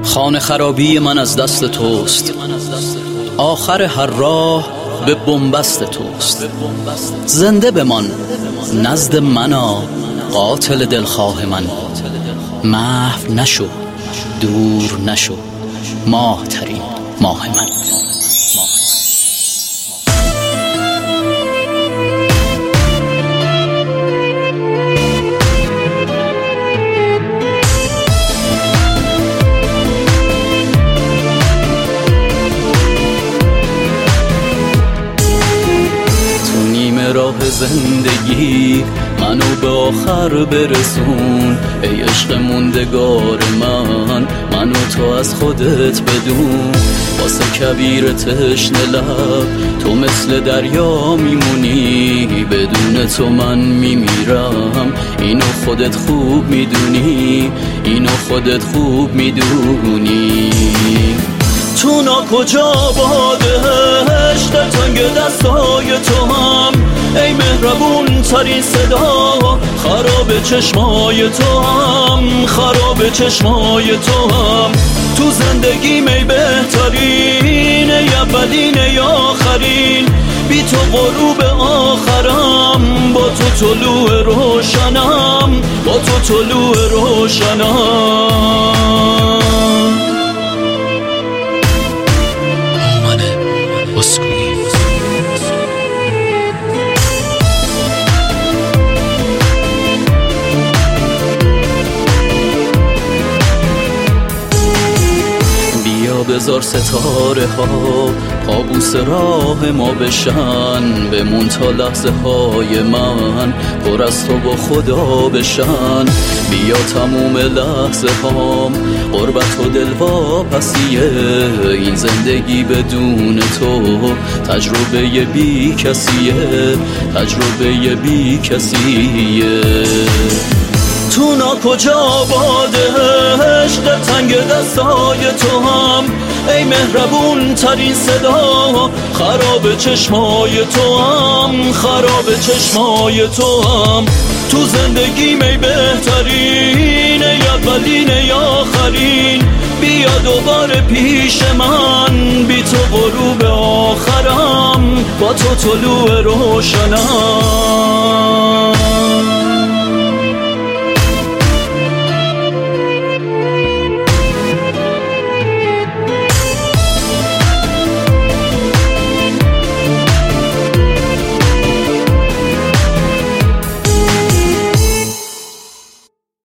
خانه خرابی من از دست توست، آخر هر راه به بنبست توست. زنده بمان نزد منا قاتل دلخواه من، محو نشو دور نشو ماه ترین ماه من. راه زندگی منو به آخر برسون، ای عشق موندگار منو تو از خودت بدون. واسه کبیر تشنه لب تو مثل دریا میمونی، بدون تو من میمیرم، اینو خودت خوب میدونی، اینو خودت خوب میدونی. تو کجا باده عشق تنگ دستای تو هم، ای مهربون ترین صدا، خراب چشمای تو هم، خراب چشمای تو هم. تو زندگیم ای بهترین، ای اولین ای آخرین، بی تو غروب آخرم، با تو طلوع روشنم، با تو طلوع روشنم. بذار ستاره ها قابوس راه ما بشن، بمون تا لحظه های من پر از تو با خدا بشن. بیا تموم لحظه هام قربت و دلواپسیه، این زندگی بدون تو تجربه بی کسیه، تجربه بی کسیه. تو کجا باده عشق تنگ دستای تو هم، ای مهربون ترین صدا، خراب چشمای تو هم، خراب چشمای تو هم. تو زندگیم ای بهترین، ای اولین ای آخرین، بیا دوباره پیش من، بی تو غروب آخرم، با تو طلوع روشنم.